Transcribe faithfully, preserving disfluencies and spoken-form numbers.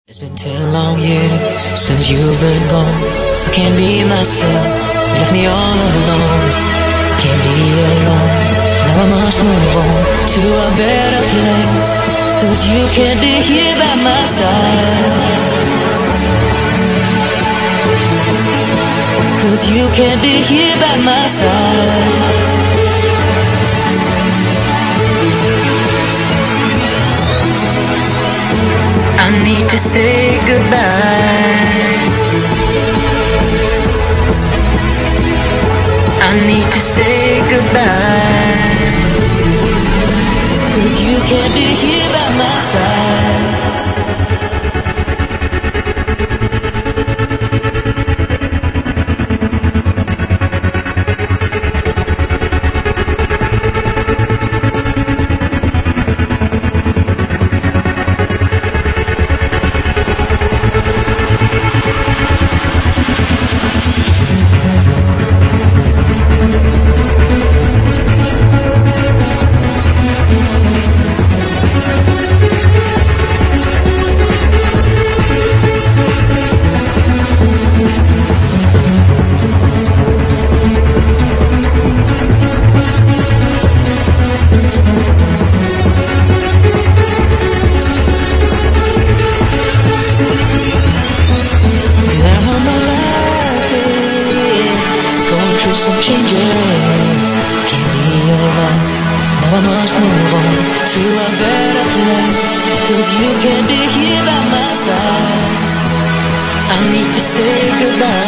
It's been ten long years since you've been gone. I can't be myself, you left me all alone. I can't be alone, now I must move on to a better place, 'cause you can't be here by my side. 'Cause you can't be here by my side. I need to say goodbye. I need to say goodbye, 'cause you can't be here by my side. Some changes, keep me around. Now I must move on to a better place, 'cause you can't be here by my side. I need to say goodbye.